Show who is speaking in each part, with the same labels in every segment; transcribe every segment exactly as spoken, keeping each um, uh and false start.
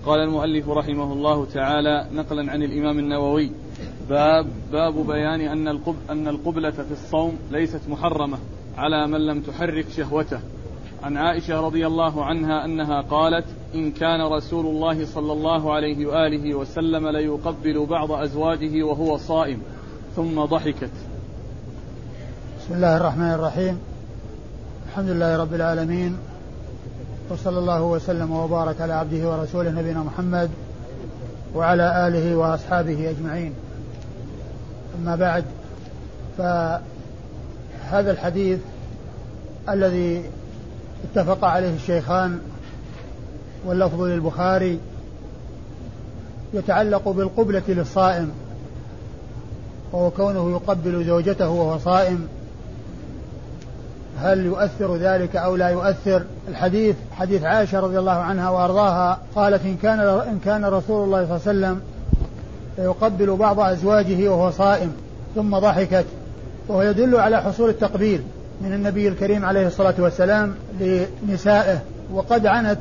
Speaker 1: قال المؤلف رحمه الله تعالى نقلا عن الإمام النووي: باب باب بيان أن القب أن القبلة في الصوم ليست محرمة على من لم تحرك شهوته. عن عائشة رضي الله عنها أنها قالت: إن كان رسول الله صلى الله عليه وآله وسلم ليقبل بعض أزواجه وهو صائم، ثم ضحكت.
Speaker 2: بسم الله الرحمن الرحيم. الحمد لله رب العالمين، وصلى الله وسلم وبارك على عبده ورسوله نبينا محمد وعلى آله وأصحابه أجمعين. أما بعد، فهذا الحديث الذي اتفق عليه الشيخان واللفظ للبخاري يتعلق بالقبلة للصائم، وهو كونه يقبل زوجته وهو صائم، هل يؤثر ذلك أو لا يؤثر؟ الحديث حديث عائشة رضي الله عنها وأرضاها قالت: إن كان إن كان رسول الله صلى الله عليه وسلم يقبل بعض أزواجه وهو صائم، ثم ضحكت، وهو يدل على حصول التقبيل من النبي الكريم عليه الصلاة والسلام لنسائه، وقد عنت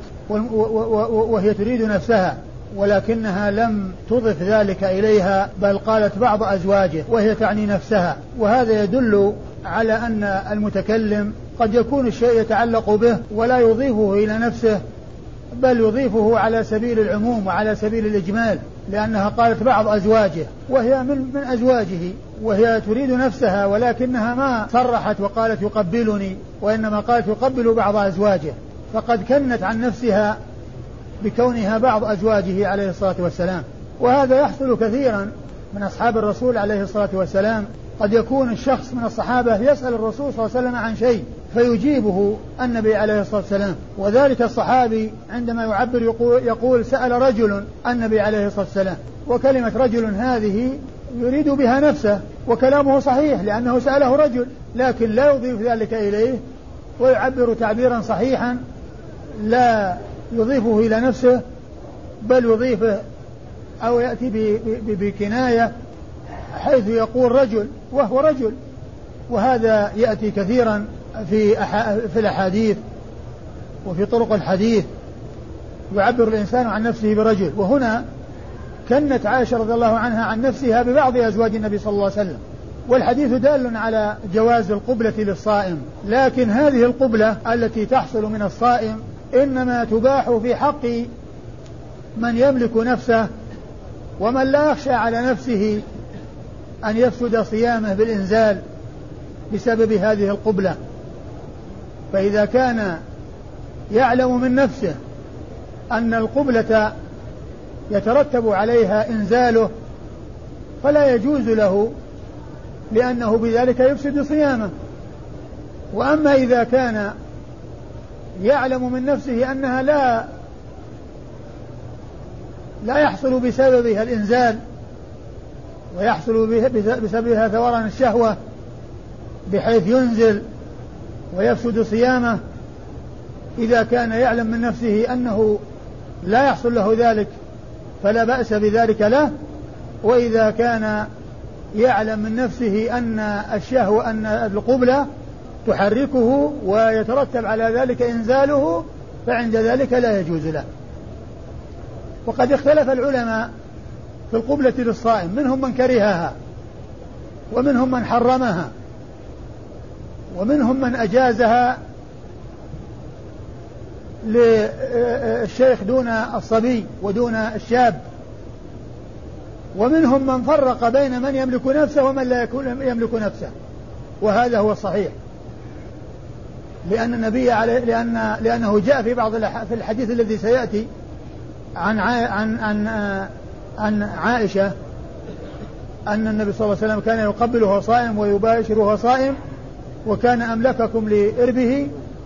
Speaker 2: وهي تريد نفسها، ولكنها لم تضف ذلك إليها، بل قالت بعض أزواجه وهي تعني نفسها. وهذا يدل على أن المتكلم قد يكون الشيء يتعلق به ولا يضيفه إلى نفسه، بل يضيفه على سبيل العموم وعلى سبيل الإجمال، لأنها قالت بعض أزواجه وهي من, من أزواجه، وهي تريد نفسها، ولكنها ما صرحت وقالت يقبلني، وإنما قالت يقبل بعض أزواجه، فقد كنت عن نفسها بكونها بعض أزواجه عليه الصلاة والسلام. وهذا يحصل كثيرا من أصحاب الرسول عليه الصلاة والسلام. قد يكون الشخص من الصحابة يسأل الرسول صلى الله عليه وسلم عن شيء فيجيبه النبي عليه الصلاة والسلام، وذلك الصحابي عندما يعبر يقول, يقول سأل رجل النبي عليه الصلاة والسلام، وكلمة رجل هذه يريد بها نفسه، وكلامه صحيح لأنه سأله رجل، لكن لا يضيف ذلك إليه ويعبر تعبيرا صحيحا لا يضيفه إلى نفسه، بل يضيفه أو يأتي بكناية حيث يقول رجل وهو رجل. وهذا يأتي كثيرا في في الأحاديث وفي طرق الحديث، يعبر الإنسان عن نفسه برجل. وهنا كانت عائشة رضي الله عنها عن نفسها ببعض أزواج النبي صلى الله عليه وسلم، والحديث دال على جواز القبلة للصائم، لكن هذه القبلة التي تحصل من الصائم إنما تباح في حق من يملك نفسه، ومن لا يخشى على نفسه أن يفسد صيامه بالإنزال بسبب هذه القبلة. فإذا كان يعلم من نفسه أن القبلة يترتب عليها إنزاله فلا يجوز له، لأنه بذلك يفسد صيامه. وأما إذا كان يعلم من نفسه أنها لا لا يحصل بسببها الإنزال، ويحصل بسببها ثوران الشهوة بحيث ينزل ويفسد صيامه، إذا كان يعلم من نفسه أنه لا يحصل له ذلك فلا بأس بذلك له. وإذا كان يعلم من نفسه أن الشهوة أن القبلة تحركه ويترتب على ذلك إنزاله، فعند ذلك لا يجوز له. وقد اختلف العلماء في القبلة للصائم، منهم من كرهها ومنهم من حرمها ومنهم من أجازها للشيخ دون الصبي ودون الشاب، ومنهم من فرق بين من يملك نفسه ومن لا يملك نفسه، وهذا هو الصحيح، لأن النبي عليه لأن لأنه جاء في بعض في الحديث الذي سيأتي عن عن عن عن عائشة أن النبي صلى الله عليه وسلم كان يقبل وهو صائم ويباشر وهو صائم، وكان أملككم لإربه،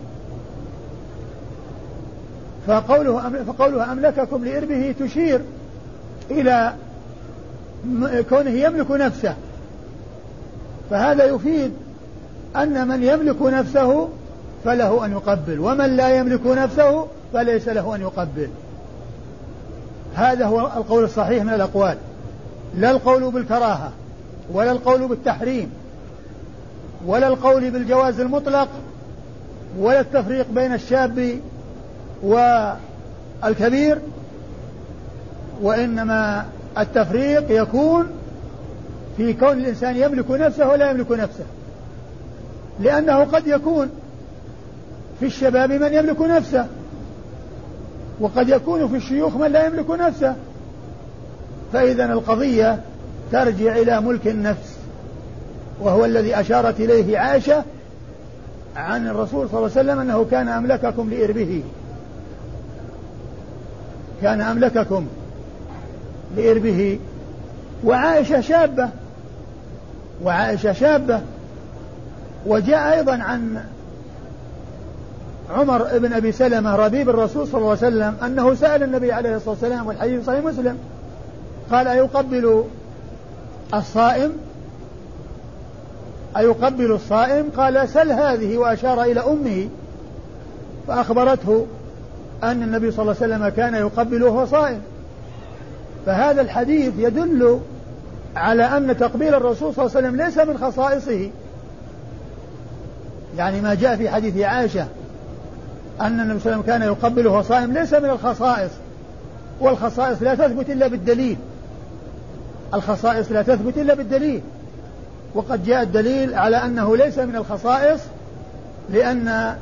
Speaker 2: فقوله فقولها أملككم لإربه تشير إلى كونه يملك نفسه، فهذا يفيد أن من يملك نفسه فله أن يقبل، ومن لا يملك نفسه فليس له أن يقبل. هذا هو القول الصحيح من الأقوال، لا القول بالكراهة ولا القول بالتحريم ولا القول بالجواز المطلق ولا التفريق بين الشاب والكبير، وإنما التفريق يكون في كون الإنسان يملك نفسه ولا يملك نفسه، لأنه قد يكون في الشباب من يملك نفسه، وقد يكون في الشيوخ من لا يملك نفسه، فإذا القضية ترجع إلى ملك النفس، وهو الذي أشارت إليه عائشة عن الرسول صلى الله عليه وسلم أنه كان أملككم لإربه، كان أملككم لإربه. وعائشة شابة، وعائشة شابة. وجاء أيضا عن عمر بن أبي سلمة ربيب الرسول صلى الله عليه وسلم أنه سأل النبي عليه الصلاة والسلام، والحديث صحيح مسلم، قال: أيقبل الصائم أيقبل الصائم؟ قال: سل هذه، وأشار إلى أمه فأخبرته أن النبي صلى الله عليه وسلم كان يقبله وهو صائم. فهذا الحديث يدل على أن تقبيل الرسول صلى الله عليه وسلم ليس من خصائصه، يعني ما جاء في حديث عائشة أن النبي صلى الله عليه وسلم كان يقبله وهو صائم ليس من الخصائص، والخصائص لا تثبت إلا بالدليل، الخصائص لا تثبت إلا بالدليل. وقد جاء الدليل على أنه ليس من الخصائص، لأن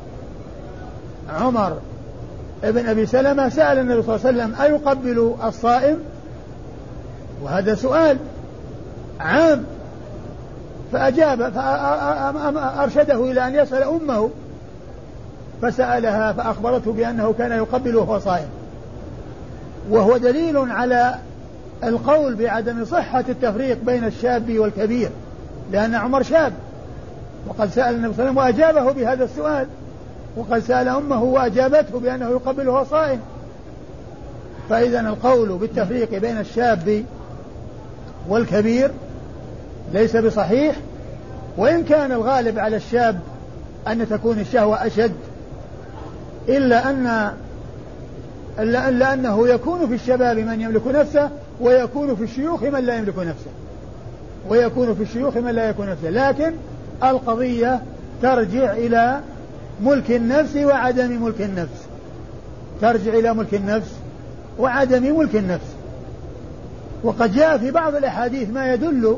Speaker 2: عمر ابن أبي سلمة سأل النبي صلى الله عليه وسلم: أيقبل الصائم؟ وهذا سؤال عام، فأجاب فأرشده إلى أن يسأل أمه، فسألها فأخبرته بأنه كان يقبل وهو صائم، وهو دليل على القول بعدم صحة التفريق بين الشاب والكبير، لأن عمر شاب، وقد سأل النبي صلى الله عليه وسلم وأجابه بهذا السؤال، وقد سأل أمه وأجابته بأنه يقبل وهو صائم. فإذا القول بالتفريق بين الشاب والكبير ليس بصحيح، وإن كان الغالب على الشاب أن تكون الشهوة أشد، إلا أن إلا أنه يكون في الشباب من يملك نفسه، ويكون في الشيوخ من لا يملك نفسه، ويكون في الشيوخ من لا يكون نفسه. لكن القضية ترجع إلى ملك النفس وعدم ملك النفس، ترجع إلى ملك النفس وعدم ملك النفس. وقد جاء في بعض الأحاديث ما يدل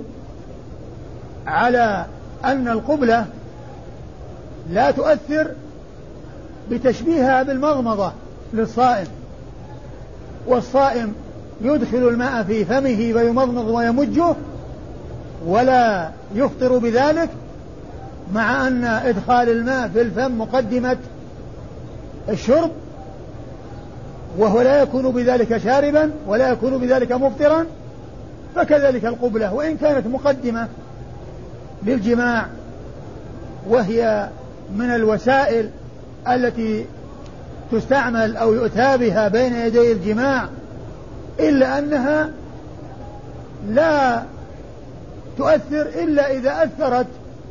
Speaker 2: على أن القبلة لا تؤثر بتشبيهها بالمضمضة للصائم، والصائم يدخل الماء في فمه فيمضمض ويمجه ولا يفطر بذلك، مع أن إدخال الماء في الفم مقدمة الشرب، وهو لا يكون بذلك شاربا ولا يكون بذلك مفطرا. فكذلك القبلة وإن كانت مقدمة للجماع، وهي من الوسائل التي تستعمل أو يؤتى بها بين يدي الجماع، إلا أنها لا تؤثر إلا إذا أثرت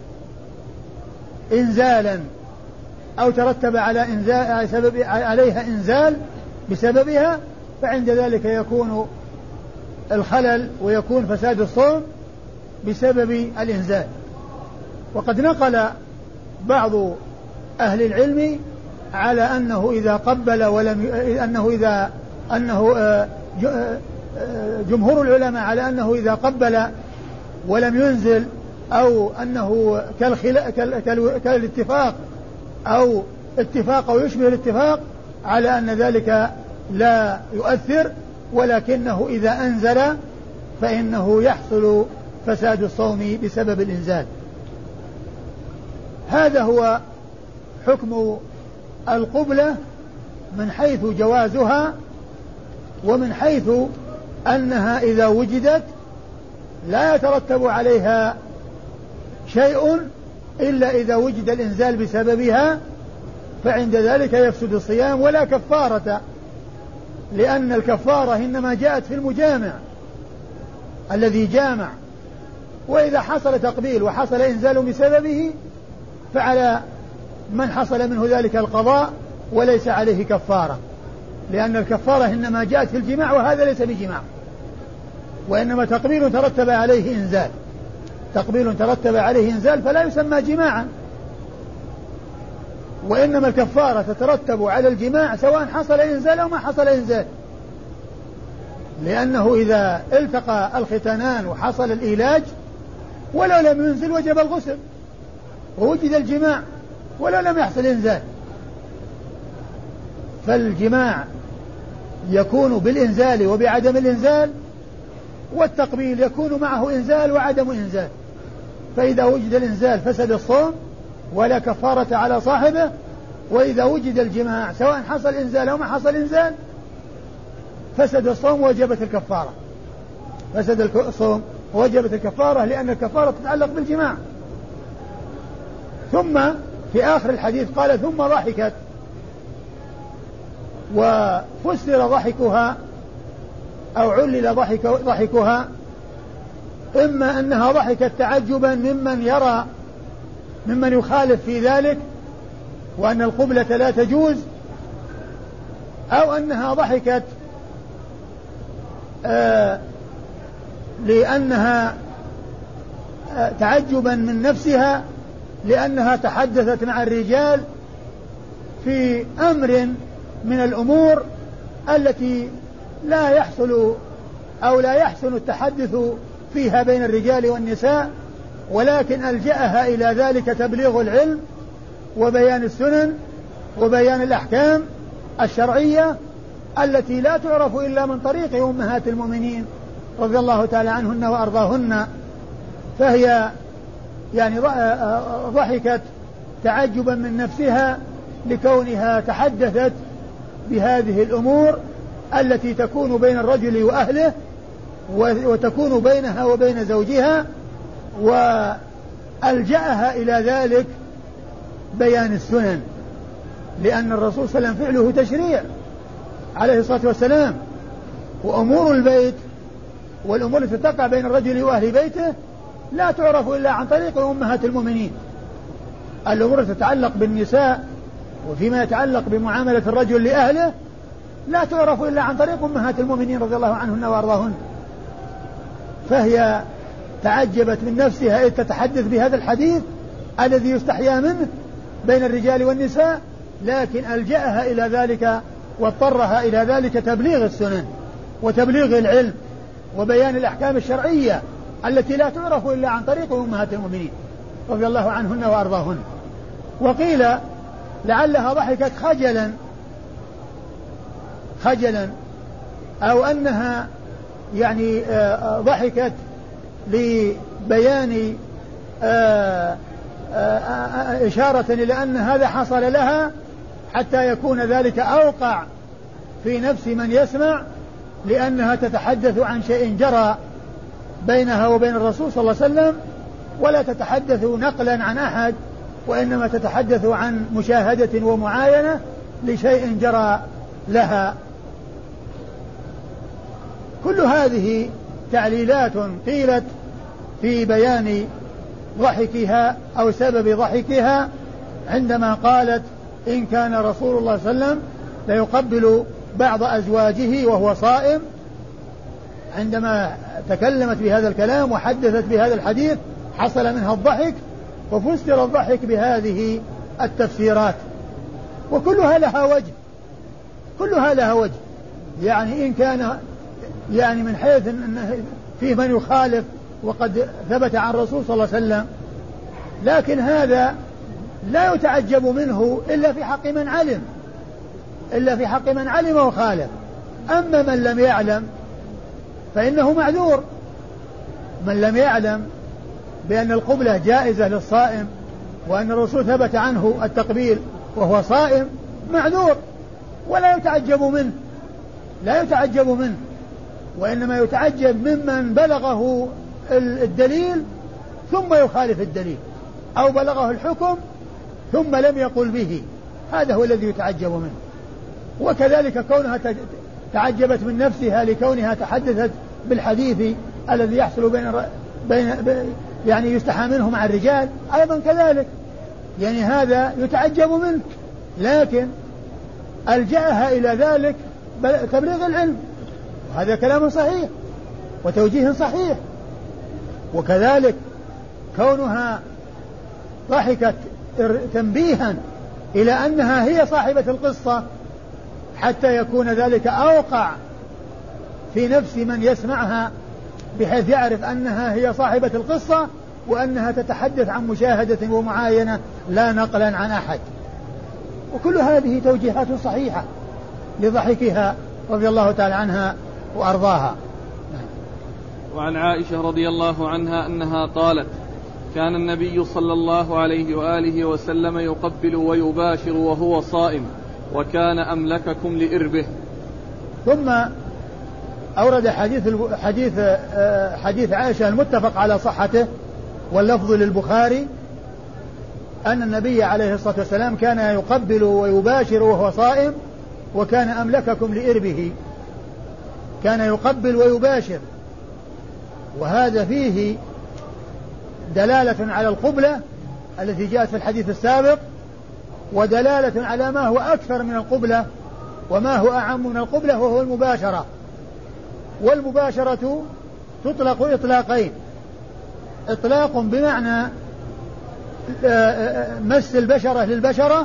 Speaker 2: إنزالا أو ترتب على إنزال سبب عليها إنزال بسببها، فعند ذلك يكون الخلل ويكون فساد الصوم بسبب الإنزال. وقد نقل بعض أهل العلم على أنه إذا قبل ولم ي... أنه إذا أنه جمهور العلماء على أنه إذا قبل ولم ينزل، أو أنه كالخلا... كال... كال... كالاتفاق أو اتفاق أو يشبه الاتفاق، على أن ذلك لا يؤثر، ولكنه إذا أنزل فإنه يحصل فساد الصوم بسبب الإنزال. هذا هو حكم القبلة من حيث جوازها، ومن حيث أنها إذا وجدت لا يترتب عليها شيء إلا إذا وجد الإنزال بسببها، فعند ذلك يفسد الصيام ولا كفارة، لأن الكفارة إنما جاءت في المجامع الذي جامع، وإذا حصل تقبيل وحصل إنزال بسببه فعلى من حصل منه ذلك القضاء وليس عليه كفارة، لأن الكفارة إنما جاءت في الجماع، وهذا ليس بجماع، وإنما تقبيل ترتب عليه إنزال، تقبيل ترتب عليه إنزال فلا يسمى جماعا، وإنما الكفارة تترتب على الجماع سواء حصل إنزال أو ما حصل إنزال. لأنه إذا التقى الختانان وحصل الإيلاج ولو لم ينزل وجب الغسل، ووجد الجماع ولو لم يحصل إنزال، فالجماع يكون بالإنزال وبعدم الإنزال، والتقبيل يكون معه إنزال وعدم إنزال. فإذا وجد الإنزال فسد الصوم ولا كفارة على صاحبه، وإذا وجد الجماع سواء حصل إنزال أو ما حصل إنزال فسد الصوم ووجبت الكفارة، فسد الصوم ووجبت الكفارة، لأن الكفارة تتعلق بالجماع. ثم في آخر الحديث قال ثم ضحكت، وفسر ضحكها أو علل ضحك ضحكها إما أنها ضحكت تعجبا ممن يرى ممن يخالف في ذلك وأن القبلة لا تجوز، أو أنها ضحكت آه لأنها آه تعجبا من نفسها، لأنها تحدثت مع الرجال في أمر من الأمور التي لا يحصل أو لا يحسن التحدث فيها بين الرجال والنساء، ولكن ألجأها إلى ذلك تبليغ العلم وبيان السنن وبيان الأحكام الشرعية التي لا تعرف إلا من طريق أمهات المؤمنين رضي الله تعالى عنهن وأرضاهن. فهي يعني ضحكت تعجبا من نفسها لكونها تحدثت بهذه الأمور التي تكون بين الرجل وأهله وتكون بينها وبين زوجها، وألجأها إلى ذلك بيان السنن، لأن الرسول صلى الله عليه وسلم فعله تشريع عليه الصلاة والسلام، وأمور البيت والأمور التي تقع بين الرجل وأهل بيته لا تعرف إلا عن طريق أمهات المؤمنين. الأمور التي تتعلق بالنساء وفيما يتعلق بمعاملة الرجل لأهله لا تعرف إلا عن طريق أمهات المؤمنين رضي الله عنهن وأرضاهن. فهي تعجبت من نفسها إذ تتحدث بهذا الحديث الذي يستحيا منه بين الرجال والنساء، لكن ألجأها إلى ذلك واضطرها إلى ذلك تبليغ السنن وتبليغ العلم وبيان الأحكام الشرعية التي لا تعرف إلا عن طريق أمهات المؤمنين رضي الله عنهن وأرضاهن. وقيل لعلها ضحكت خجلا خجلا أو أنها يعني ضحكت لبيان إشارة إلى أن هذا حصل لها حتى يكون ذلك أوقع في نفس من يسمع، لأنها تتحدث عن شيء جرى بينها وبين الرسول صلى الله عليه وسلم، ولا تتحدث نقلا عن أحد، وإنما تتحدث عن مشاهدة ومعاينة لشيء جرى لها. كل هذه تعليلات قيلت في بيان ضحكها أو سبب ضحكها عندما قالت إن كان رسول الله صلى الله عليه وسلم ليقبل بعض أزواجه وهو صائم. عندما تكلمت بهذا الكلام وحدثت بهذا الحديث حصل منها الضحك، وفسر الضحك بهذه التفسيرات، وكلها لها وجه كلها لها وجه يعني إن كان يعني من حيث أن فيه من يخالف وقد ثبت عن الرسول صلى الله عليه وسلم، لكن هذا لا يتعجب منه إلا في حق من علم إلا في حق من علم وخالف. أما من لم يعلم فإنه معذور. من لم يعلم بأن القبلة جائزة للصائم وأن الرسول ثبت عنه التقبيل وهو صائم معذور، ولا يتعجب منه لا يتعجب منه وإنما يتعجب ممن بلغه الدليل ثم يخالف الدليل، أو بلغه الحكم ثم لم يقل به، هذا هو الذي يتعجب منه. وكذلك كونها تعجبت من نفسها لكونها تحدثت بالحديث الذي يحصل بين بين يعني يستحى منه مع الرجال أيضا كذلك، يعني هذا يتعجب منه، لكن ألجأها إلى ذلك تبليغ العلم، وهذا كلام صحيح وتوجيه صحيح. وكذلك كونها ضحكت تنبيها إلى أنها هي صاحبة القصة حتى يكون ذلك أوقع في نفس من يسمعها بحيث يعرف أنها هي صاحبة القصة وأنها تتحدث عن مشاهدة ومعاينة لا نقلا عن أحد. وكل هذه توجيهات صحيحة لضحكها رضي الله تعالى عنها وأرضاها.
Speaker 1: وعن عائشة رضي الله عنها أنها قالت: كان النبي صلى الله عليه وآله وسلم يقبل ويباشر وهو صائم وكان أملككم لإربه.
Speaker 2: ثم أورد حديث حديث حديث عائشة المتفق على صحته واللفظ للبخاري أن النبي عليه الصلاة والسلام كان يقبل ويباشر وهو صائم وكان أملككم لإربه. كان يقبل ويباشر، وهذا فيه دلالة على القبلة التي جاءت في الحديث السابق، ودلالة على ما هو أكثر من القبلة وما هو أعم من القبلة وهو المباشرة. والمباشرة تطلق إطلاقين: إطلاق بمعنى مس البشرة للبشرة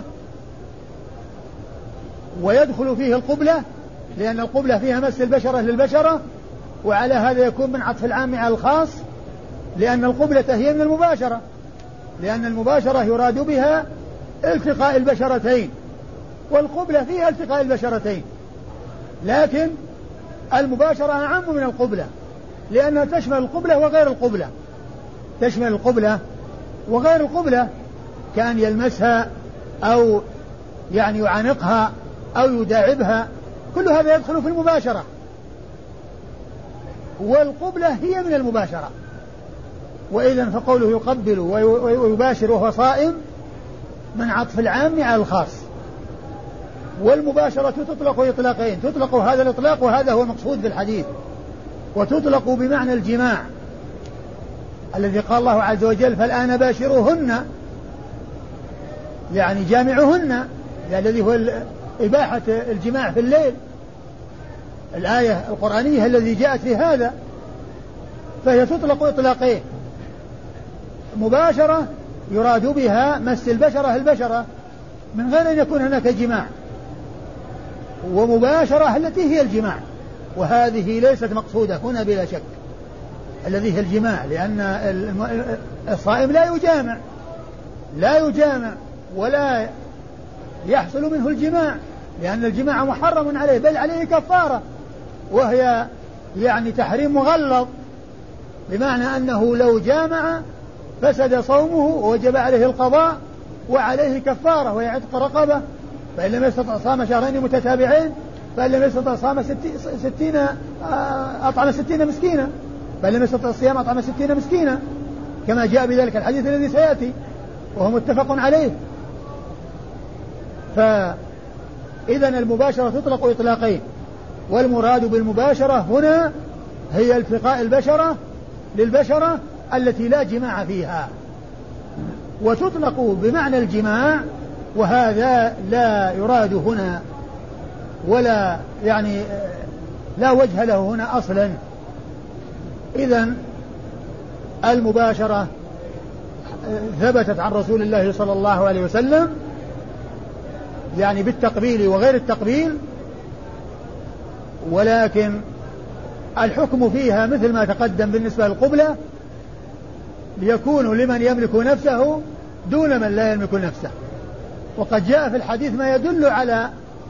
Speaker 2: ويدخل فيه القبلة، لأن القبلة فيها مس البشرة للبشرة، وعلى هذا يكون من عطف العام على الخاص، لأن القبلة هي من المباشرة، لأن المباشرة يراد بها التقاء البشرتين، والقبلة فيها التقاء البشرتين، لكن المباشرة أعم من القبلة لأنها تشمل القبلة وغير القبلة، تشمل القبلة وغير القبلة، كان يلمسها أو يعني يعانقها أو يداعبها، كل هذا يدخل في المباشرة. والقبلة هي من المباشرة. وإذن فقوله يقبل ويباشر وهو صائم من عطف العام على الخاص. والمباشرة تطلق إطلاقين: تطلق هذا الإطلاق وهذا هو المقصود في الحديث، وتطلق بمعنى الجماع الذي قال الله عز وجل: فالآن باشروهن، يعني جامعهن، الذي هو إباحة الجماع في الليل، الآية القرآنية التي جاءت في هذا. فهي تطلق إطلاقين: مباشرة يراد بها مس البشرة البشرة من غير أن يكون هناك جماع، ومباشرة التي هي الجماع، وهذه ليست مقصودة هنا بلا شك، الذي هي الجماع، لأن الصائم لا يجامع لا يجامع ولا يحصل منه الجماع، لأن الجماع محرم عليه، بل عليه كفارة، وهي يعني تحريم مغلظ، بمعنى أنه لو جامع فسد صومه ووجب عليه القضاء وعليه كفارة وهي عتق رقبة، فإن لم يستطع صام شهرين متتابعين، فإن لم يستطع صام ستين أطعم ستين مسكينا، فإن لم يستطع الصيام أطعم ستين مسكينا، كما جاء بذلك الحديث الذي سيأتي وهو متفق عليه. فإذن المباشرة تطلق إطلاقين، والمراد بالمباشرة هنا هي التقاء البشرة للبشرة التي لا جماع فيها، وتطلق بمعنى الجماع، وهذا لا يراد هنا ولا يعني لا وجه له هنا أصلا. إذن المباشرة ثبتت عن رسول الله صلى الله عليه وسلم يعني بالتقبيل وغير التقبيل، ولكن الحكم فيها مثل ما تقدم بالنسبة للقبلة، ليكون لمن يملك نفسه دون من لا يملك نفسه. وقد جاء في الحديث ما يدل على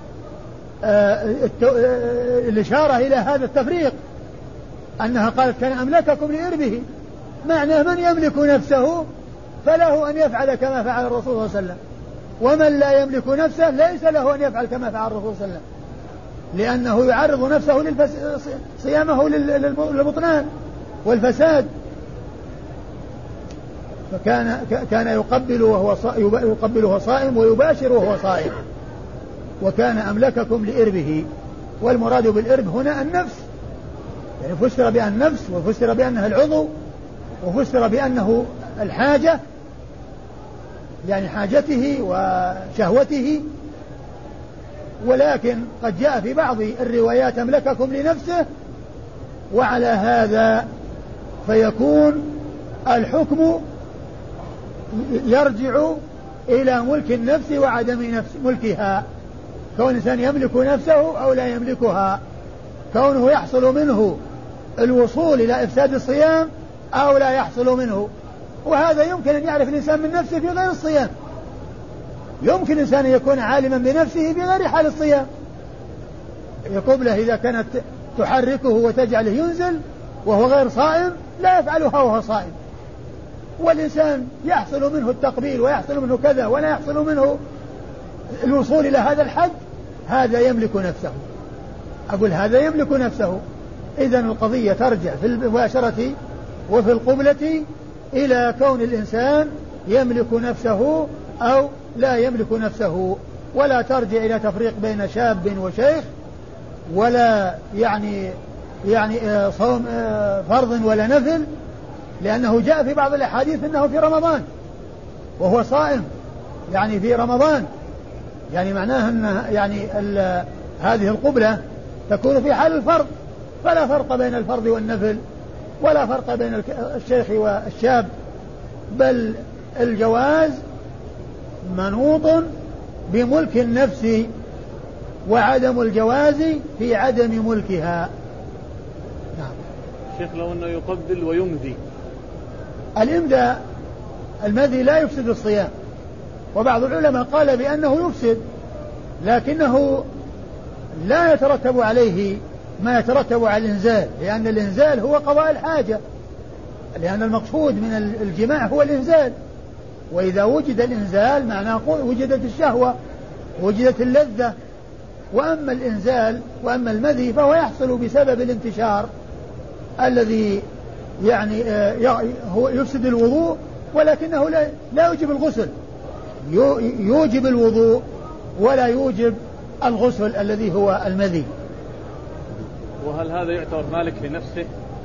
Speaker 2: الإشارة إلى هذا التفريق، أنها قالت: كان أملككم لإربه، معنى من يملك نفسه فله أن يفعل كما فعل الرسول صلى الله عليه وسلم، ومن لا يملك نفسه ليس له أن يفعل كما فعل الرسول صلى الله عليه وسلم، لأنه يعرض نفسه للفس... صيامه للبطلان والفساد. فكان كان يقبل وهو صائم يقبل وهو صائم ويباشر وهو صائم، وكان أملككم لإربه. والمراد بالإرب هنا النفس، يعني فسر بأن النفس، وفسر بأنها العضو، وفسر بأنه الحاجة، يعني حاجته وشهوته. ولكن قد جاء في بعض الروايات أملككم لنفسه، وعلى هذا فيكون الحكم يرجع إلى ملك النفس وعدم نفس ملكها، كون الإنسان يملك نفسه أو لا يملكها، كونه يحصل منه الوصول إلى إفساد الصيام أو لا يحصل منه. وهذا يمكن أن يعرف الإنسان من نفسه في غير الصيام. يمكن الإنسان أن يكون عالما بنفسه في غير حال الصيام. القبلة إذا كانت تحركه وتجعله ينزل وهو غير صائم لا يفعلها وهو صائم. والإنسان يحصل منه التقبيل ويحصل منه كذا ولا يحصل منه الوصول إلى هذا الحد، هذا يملك نفسه. أقول هذا يملك نفسه. إذن القضية ترجع في المباشرة وفي القبلة إلى كون الإنسان يملك نفسه أو لا يملك نفسه، ولا ترجع إلى تفريق بين شاب وشيخ، ولا يعني يعني صوم فرض ولا نفل، لأنه جاء في بعض الأحاديث أنه في رمضان وهو صائم، يعني في رمضان، يعني معناه أن يعني هذه القبلة تكون في حال الفرض، فلا فرق بين الفرض والنفل، ولا فرق بين الشيخ والشاب، بل الجواز منوط بملك النفس، وعدم الجواز في عدم ملكها.
Speaker 1: نعم. شيخ لو أنه يقبل ويمذي،
Speaker 2: الإمذاء المذي لا يفسد الصيام، وبعض العلماء قال بأنه يفسد، لكنه لا يترتب عليه ما يترتب على الإنزال، لأن الإنزال هو قضاء الحاجة، لأن المقصود من الجماع هو الإنزال، وإذا وجد الإنزال معناه وجدت الشهوة وجدت اللذة. وأما الإنزال وأما المذي فهو يحصل بسبب الانتشار الذي يعني هو يفسد الوضوء، ولكنه لا, لا يوجب الغسل، يوجب الوضوء ولا يوجب الغسل الذي هو المذي.
Speaker 1: وهل هذا يعتبر مالك لنفسه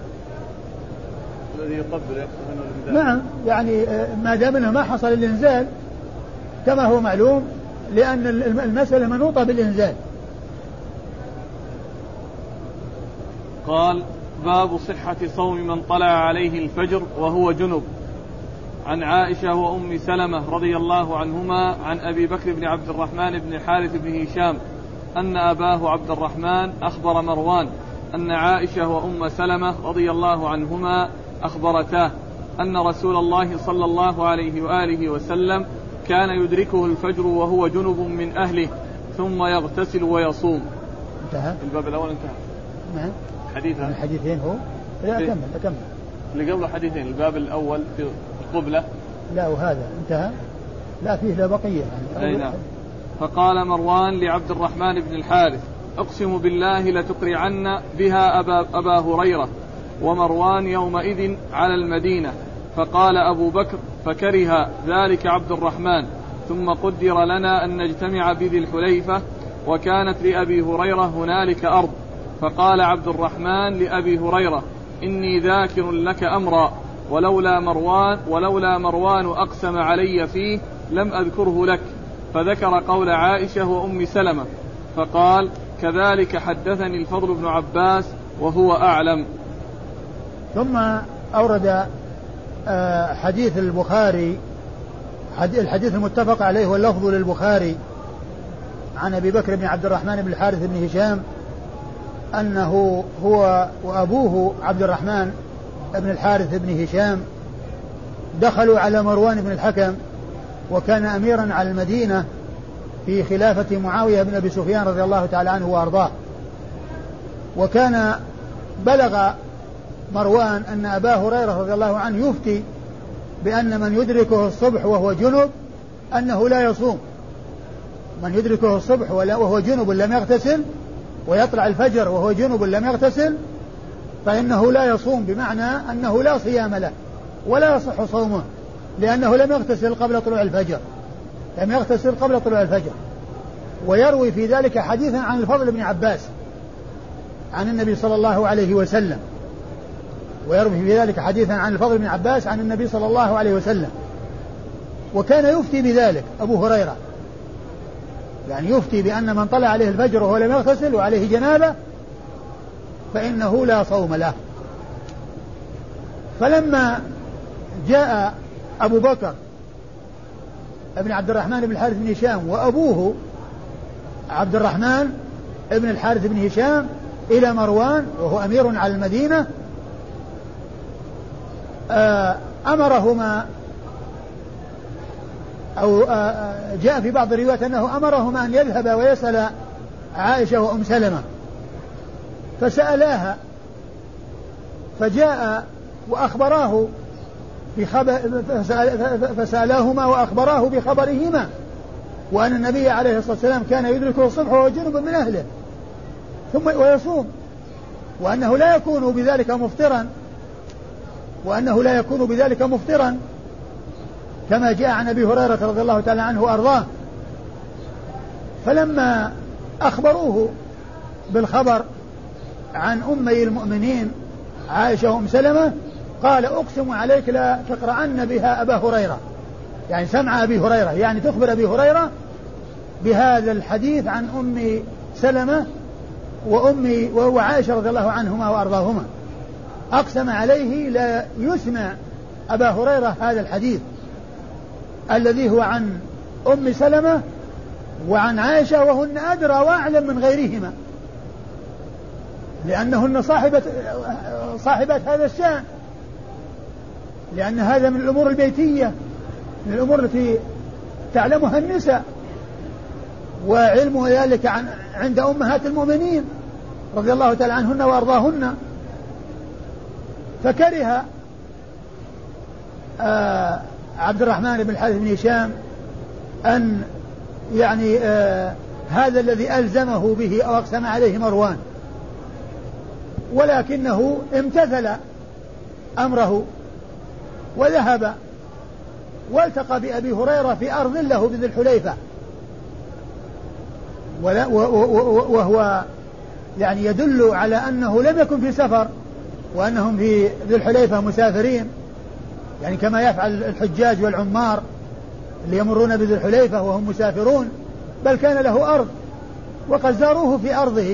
Speaker 1: الذي يقبل؟
Speaker 2: نعم، يعني ما دام انه ما حصل الانزال كما هو معلوم، لأن المسألة منوطة بالإنزال.
Speaker 1: قال: باب صحة صوم من طلع عليه الفجر وهو جنب. عن عائشة وأم سلمة رضي الله عنهما عن أبي بكر بن عبد الرحمن بن الحارث بن هشام أن أباه عبد الرحمن أخبر مروان أن عائشة وأم سلمة رضي الله عنهما أخبرتاه أن رسول الله صلى الله عليه وآله وسلم كان يدركه الفجر وهو جنب من أهله ثم يغتسل ويصوم.
Speaker 2: انتهى
Speaker 1: الباب الأول انتهى.
Speaker 2: نعم.
Speaker 1: حديثا
Speaker 2: الحديثين هو لا أكمل أكمل
Speaker 1: اللي قبله حديثين، الباب الأول في القبلة
Speaker 2: لا وهذا انتهى، لا فيه لا بقية يعني.
Speaker 1: أي نعم. فقال مروان لعبد الرحمن بن الحارث: أقسم بالله لتقرعن بها أبا, أبا هريرة. ومروان يومئذ على المدينة. فقال أبو بكر فكره ذلك عبد الرحمن. ثم قدر لنا أن نجتمع بذي الحليفة، وكانت لأبي هريرة هنالك أرض. فقال عبد الرحمن لأبي هريرة: إني ذاكر لك أمرا، ولولا مروان, ولولا مروان أقسم علي فيه لم أذكره لك. فذكر قول عائشة وأم سلمة، فقال: كذلك حدثني الفضل بن عباس وهو أعلم.
Speaker 2: ثم أورد حديث البخاري، الحديث المتفق عليه واللفظ للبخاري، عن أبي بكر بن عبد الرحمن بن الحارث بن هشام أنه هو وأبوه عبد الرحمن بن الحارث بن هشام دخلوا على مروان بن الحكم، وكان أميرا على المدينة في خلافة معاوية بن أبي سفيان رضي الله تعالى عنه وأرضاه. وكان بلغ مروان أن أبا هريرة رضي الله عنه يفتي بأن من يدركه الصبح وهو جنب أنه لا يصوم. من يدركه الصبح وهو جنب لم يغتسل، ويطلع الفجر وهو جنب لم يغتسل، فإنه لا يصوم، بمعنى أنه لا صيام له ولا يصح صومه، لأنه لم يغتسل قبل طلوع الفجر لم يغتسل قبل طلوع الفجر. ويروي في ذلك حديثا عن الفضل بن عباس عن النبي صلى الله عليه وسلم ويروي في ذلك حديثا عن الفضل بن عباس عن النبي صلى الله عليه وسلم. وكان يفتي بذلك أبو هريرة، يعني يفتي بأن من طلع عليه الفجر وهو لم يغتسل وعليه جنابة فإنه لا صوم له. فلما جاء أبو بكر ابن عبد الرحمن بن الحارث بن هشام وأبوه عبد الرحمن ابن الحارث بن هشام إلى مروان وهو أمير على المدينة أمرهما أو جاء في بعض الروايات أنه أمرهما أن يذهب ويسأل عائشة وأم سلمة، فسألاها فجاء وأخبراه بخبر فسألاهما وأخبراه بخبرهما وأن النبي عليه الصلاة والسلام كان يدركه الصبح وهو جنب من أهله ثم ويصوم، وأنه لا يكون بذلك مفطرا وأنه لا يكون بذلك مفطرا كما جاء عن أبي هريرة رضي الله تعالى عنه وأرضاه. فلما أخبروه بالخبر عن أمي المؤمنين عائشة وأم سلمة قال أقسم عليك لا تقرأن بها أبا هريرة، يعني سمع أبي هريرة، يعني تخبر أبي هريرة بهذا الحديث عن أم سلمة وأمي وعائشة رضي الله عنهما وأرضاهما. أقسم عليه لا يسمع أبا هريرة هذا الحديث الذي هو عن أم سلمة وعن عائشة وهن أدرى وأعلم من غيرهما، لأنهن صاحبة صاحبة هذا الشأن، لأن هذا من الأمور البيتية، من الأمور التي تعلمها النساء، وعلم ذلك عن عند أمهات المؤمنين رضي الله تعالى عنهن وأرضاهن. فكره آه عبد الرحمن بن الحارث بن هشام أن يعني آه هذا الذي ألزمه به أو أقسم عليه مروان، ولكنه امتثل أمره وذهب والتقى بأبي هريرة في أرض له بذي الحليفة، وهو يعني يدل على أنه لم يكن في سفر وأنهم في ذي الحليفة مسافرين، يعني كما يفعل الحجاج والعمار اللي يمرون بذي الحليفة وهم مسافرون، بل كان له أرض وقد زاروه في أرضه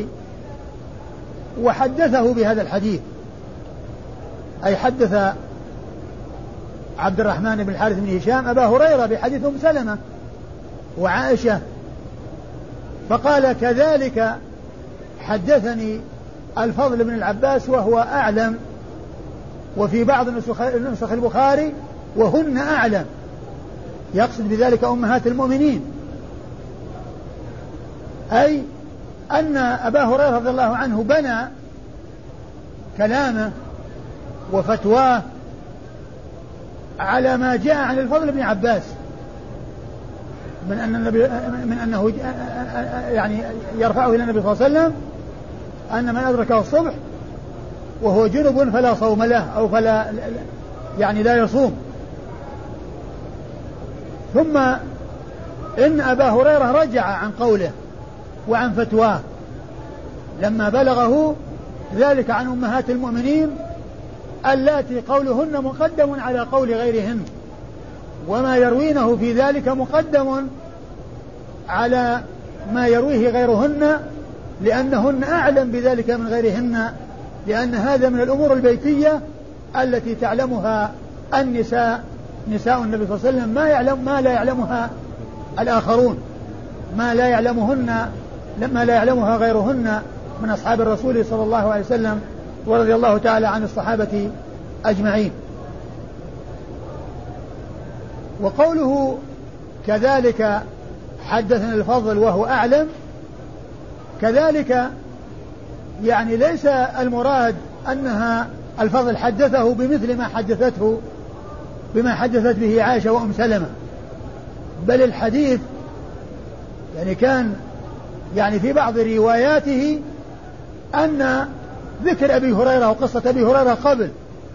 Speaker 2: وحدثه بهذا الحديث، أي حدث عبد الرحمن بن الحارث بن هشام أبا هريرة بحديث أم سلمة وعائشة، فقال كذلك حدثني الفضل بن العباس وهو أعلم، وفي بعض نسخ البخاري وهن أعلم، يقصد بذلك أمهات المؤمنين، أي أن أبا هريرة رضي الله عنه بنى كلامه وفتواه على ما جاء عن الفضل بن عباس من أن النبي من أنه يعني يرفعه إلى النبي صلى الله عليه وسلم أن من أدركه الصبح وهو جنب فلا صوم له أو فلا يعني لا يصوم. ثم إن أبا هريرة رجع عن قوله وعن فتواه لما بلغه ذلك عن أمهات المؤمنين اللاتي قولهن مقدم على قول غيرهن، وما يروينه في ذلك مقدم على ما يرويه غيرهن لأنهن أعلم بذلك من غيرهن، لأن هذا من الأمور البيتية التي تعلمها النساء نساء النبي صلى الله عليه وسلم ما يعلم ما لا يعلمها الآخرون، ما لا يعلمهن ما لا يعلمها غيرهن من أصحاب الرسول صلى الله عليه وسلم ورضي الله تعالى عن الصحابة أجمعين. وقوله كذلك حدثنا الفضل وهو أعلم، كذلك يعني ليس المراد أنها الفضل حدثه بمثل ما حدثته بما حدثت به عائشة وأم سلمة، بل الحديث يعني كان يعني في بعض رواياته أن ذكر أبي هريرة وقصة أبي هريرة قبل،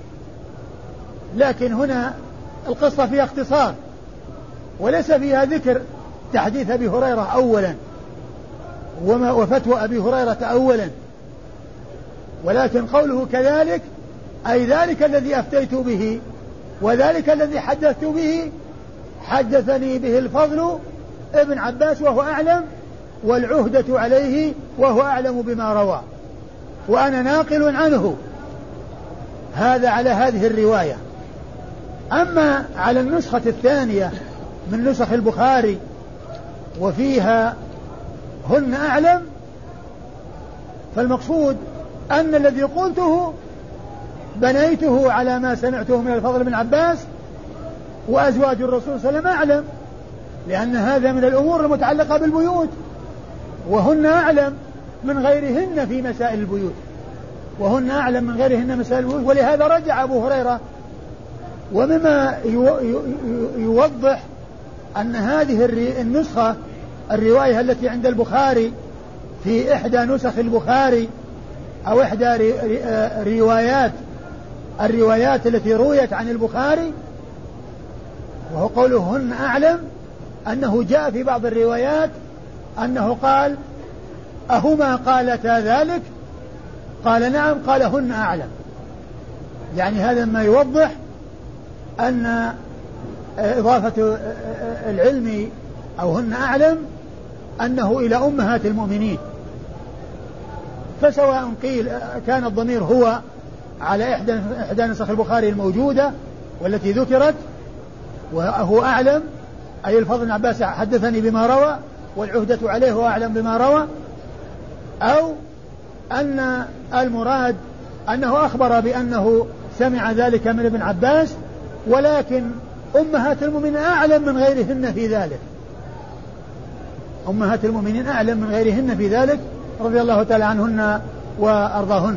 Speaker 2: لكن هنا القصة فيها اختصار وليس فيها ذكر تحديث أبي هريرة أولا وما وفتوى أبي هريرة أولا، ولكن قوله كذلك أي ذلك الذي أفتيت به وذلك الذي حدثت به حدثني به الفضل ابن عباس وهو أعلم، والعهدة عليه وهو أعلم بما روى، وأنا ناقل عنه. هذا على هذه الرواية. أما على النسخة الثانية من نسخ البخاري وفيها هن أعلم، فالمقصود أن الذي قلته بنيته على ما سمعته من الفضل بن عباس، وأزواج الرسول صلى الله عليه وسلم أعلم، لأن هذا من الأمور المتعلقة بالبيوت، وهن أعلم من غيرهن في مسائل البيوت، وهن أعلم من غيرهن مسائل البيوت. ولهذا رجع أبو هريرة. ومما يوضح أن هذه النسخة الرواية التي عند البخاري في إحدى نسخ البخاري أو إحدى روايات الروايات التي رويت عن البخاري، وهو قوله هن أعلم، أنه جاء في بعض الروايات أنه قال أهما قالتا ذلك؟ قال نعم. قال هن أعلم. يعني هذا ما يوضح أن إضافة العلم أو هن أعلم أنه إلى أمهات المؤمنين، فسواء قيل كان الضمير هو على إحدى إحدى نسخ البخاري الموجودة والتي ذكرت وهو أعلم، أي الفضل بن عباس حدثني بما روى والعهدة عليه وأعلم بما روى، أو أن المراد أنه أخبر بأنه سمع ذلك من ابن عباس، ولكن أمهات المؤمنين أعلم من غيرهن في ذلك، أمهات المؤمنين أعلم من غيرهن في ذلك رضي الله تعالى عنهن وأرضاهن.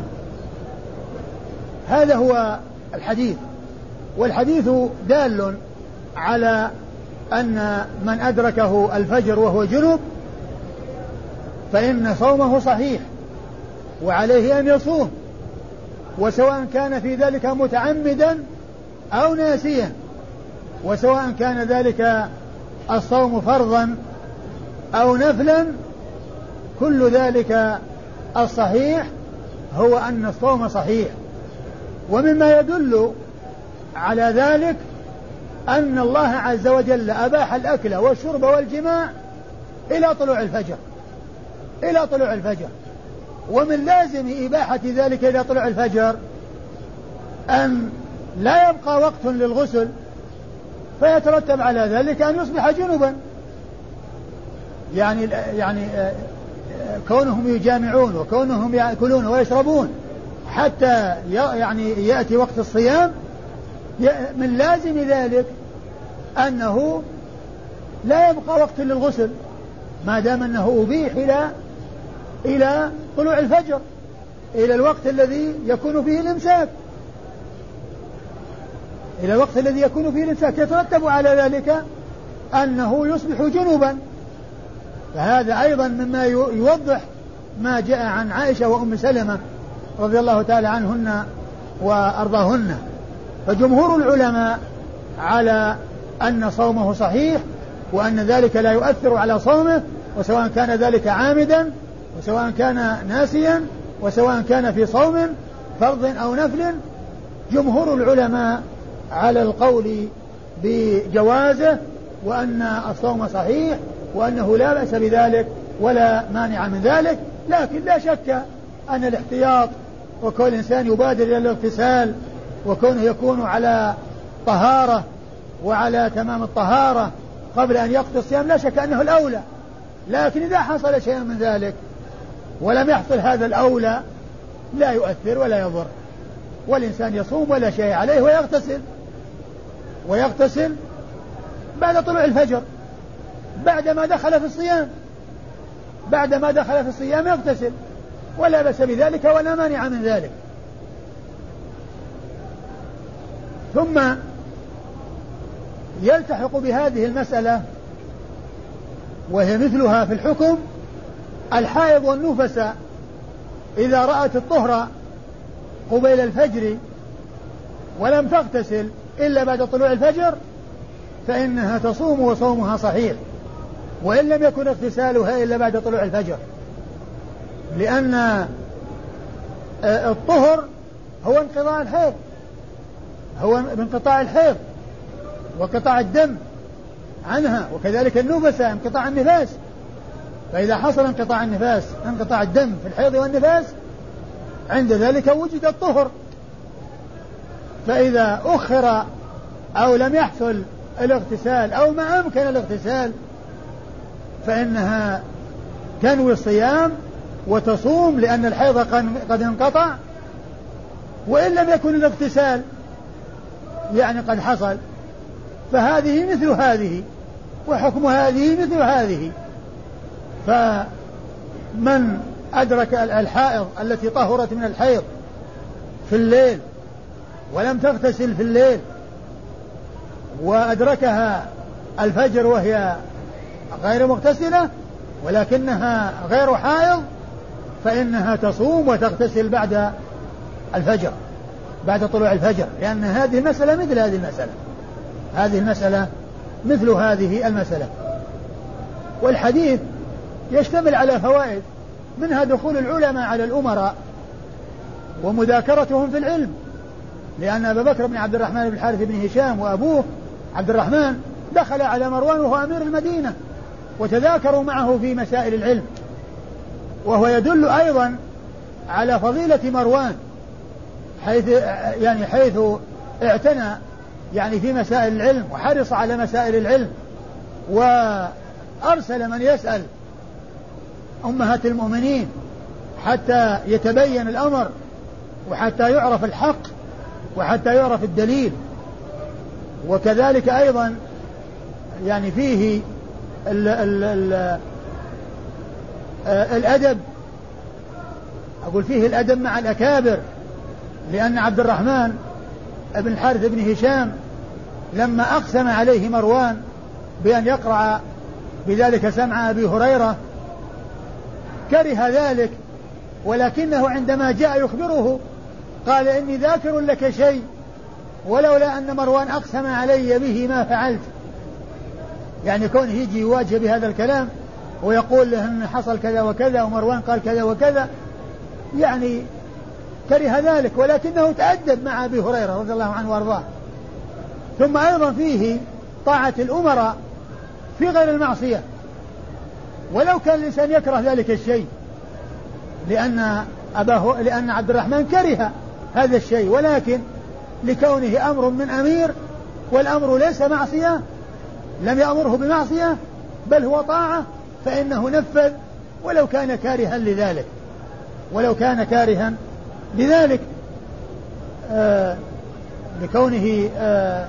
Speaker 2: هذا هو الحديث. والحديث دال على أن من أدركه الفجر وهو جنب فإن صومه صحيح وعليه أن يصوم، وسواء كان في ذلك متعمدا أو ناسيا، وسواء كان ذلك الصوم فرضا أو نفلا، كل ذلك الصحيح هو أن الصوم صحيح. ومما يدل على ذلك أن الله عز وجل أباح الأكل والشرب والجماع إلى طلوع الفجر، إلى طلوع الفجر. ومن لازم إباحة ذلك إلى طلوع الفجر أن لا يبقى وقت للغسل فيترتب على ذلك أن يصبح جنبا، يعني يعني كونهم يجامعون وكونهم يأكلون ويشربون حتى يعني يأتي وقت الصيام، من لازم ذلك أنه لا يبقى وقت للغسل ما دام أنه أبيح إلى إلى طلوع الفجر، إلى الوقت الذي يكون فيه الإمساك، إلى الوقت الذي يكون فيه الإمساك، يترتب على ذلك أنه يصبح جنوبا. فهذا أيضا مما يوضح ما جاء عن عائشة وأم سلمة رضي الله تعالى عنهن وأرضاهن. فجمهور العلماء على أن صومه صحيح، وأن ذلك لا يؤثر على صومه، وسواء كان ذلك عامدا وسواء كان ناسيا وسواء كان في صوم فرض أو نفل، جمهور العلماء على القول بجوازه وأن الصوم صحيح وأنه لا بأس بذلك ولا مانع من ذلك. لكن لا شك أن الاحتياط وكل إنسان يبادر إلى الاغتسال وكونه يكون على طهارة وعلى تمام الطهارة قبل أن يقضي الصيام لا شك أنه الأولى. لكن إذا حصل شيء من ذلك ولم يحصل هذا الأولى لا يؤثر ولا يضر، والإنسان يصوم ولا شيء عليه ويغتسل ويغتسل بعد طلوع الفجر بعدما دخل في الصيام، بعدما دخل في الصيام يغتسل ولا بأس بذلك ولا مانع من ذلك. ثم يلتحق بهذه المسألة وهي مثلها في الحكم الحائض والنفساء إذا رأت الطهر قبيل الفجر ولم تغتسل إلا بعد طلوع الفجر فإنها تصوم وصومها صحيح، وإن لم يكن اغتسالها إلا بعد طلوع الفجر، لأن الطهر هو انقضاء الحيض، هو انقطاع الحيض وانقطاع الدم عنها، وكذلك النفساء انقطاع النفاس. فإذا حصل انقطاع النفاس انقطاع الدم في الحيض والنفاس عند ذلك وجد الطهر. فإذا أخر أو لم يحصل الاغتسال أو ما أمكن الاغتسال فإنها تنوي الصيام وتصوم لأن الحيض قد انقطع، وإن لم يكن الاغتسال يعني قد حصل، فهذه مثل هذه وحكم هذه مثل هذه. فمن أدرك الحائض التي طهرت من الحيض في الليل ولم تغتسل في الليل وأدركها الفجر وهي غير مغتسلة ولكنها غير حائض، فإنها تصوم وتغتسل بعد الفجر، بعد طلوع الفجر، لأن هذه المسألة مثل هذه المسألة هذه المسألة مثل هذه المسألة. والحديث يشتمل على فوائد، منها دخول العلماء على الأمراء ومذاكرتهم في العلم، لأن أبا بكر بن عبد الرحمن بن الحارث بن هشام وأبوه عبد الرحمن دخل على مروان وهو أمير المدينة وتذاكروا معه في مسائل العلم، وهو يدل أيضا على فضيلة مروان حيث يعني حيث اعتنى يعني في مسائل العلم وحرص على مسائل العلم، وأرسل من يسأل أمهات المؤمنين حتى يتبين الأمر وحتى يعرف الحق وحتى يعرف الدليل. وكذلك أيضا يعني فيه ال ال ال الأدب، أقول فيه الأدب مع الأكابر، لأن عبد الرحمن بن الحارث بن هشام لما أقسم عليه مروان بأن يقرأ بذلك سمع أبي هريرة كره ذلك، ولكنه عندما جاء يخبره قال إني ذاكر لك شيء ولولا أن مروان أقسم علي به ما فعلت، يعني كونه يجي يواجه بهذا الكلام ويقول له أن حصل كذا وكذا ومروان قال كذا وكذا، يعني كره ذلك، ولكنه تأدب مع أبي هريرة رضي الله عنه وارضاه. ثم أيضا فيه طاعة الأمراء في غير المعصية، ولو كان الإنسان يكره ذلك الشيء، لأن أباه لأن عبد الرحمن كره هذا الشيء، ولكن لكونه أمر من أمير والأمر ليس معصية، لم يأمره بمعصية بل هو طاعة، فإنه نفذ ولو كان كارها لذلك ولو كان كارها لذلك آه لكونه آه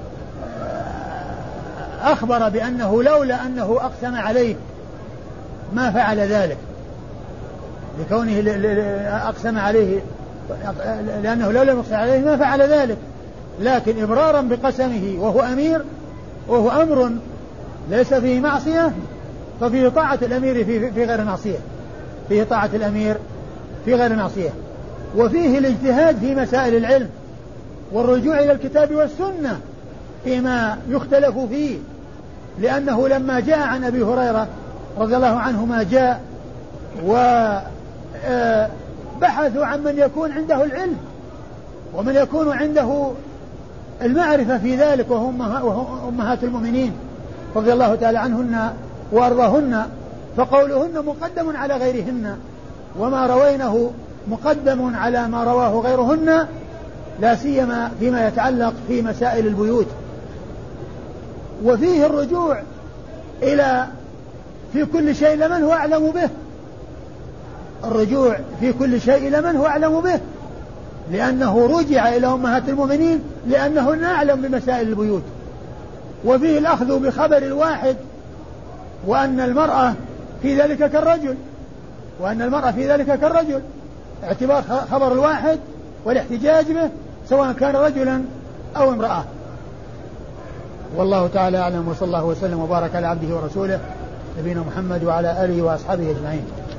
Speaker 2: أخبر بأنه لولا أنه أقسم عليه ما فعل ذلك، لكونه أقسم عليه لأنه لولا أقسم عليه ما فعل ذلك، لكن إبرارا بقسمه وهو أمير وهو أمر ليس فيه معصية، ففيه طاعة الأمير في, في غير معصية فيه طاعة الأمير في غير معصية. وفيه الاجتهاد في مسائل العلم والرجوع إلى الكتاب والسنة فيما يختلف فيه، لأنه لما جاء عن أبي هريرة رضي الله عنه ما جاء وبحثوا عن من يكون عنده العلم ومن يكون عنده المعرفة في ذلك، وهم أمهات المؤمنين رضي الله تعالى عنهن وأرضاهن، فقولهن مقدم على غيرهن، وما روينه مقدم على ما رواه غيرهن، لا سيما فيما يتعلق في مسائل البيوت. وفيه الرجوع إلى في كل شيء لمن هو أعلم به، الرجوع في كل شيء إلى من هو أعلم به، لأنه رجع إلى أمهات المؤمنين لأنهن أعلم بمسائل البيوت. وفيه الأخذ بخبر الواحد، وأن المرأة في ذلك كالرجل وأن المرأة في ذلك كالرجل، اعتبار خبر الواحد والاحتجاج به سواء كان رجلا أو امرأة. والله تعالى أعلم، وصلى الله وسلم وبارك على عبده ورسوله نبينا محمد وعلى آله وأصحابه أجمعين.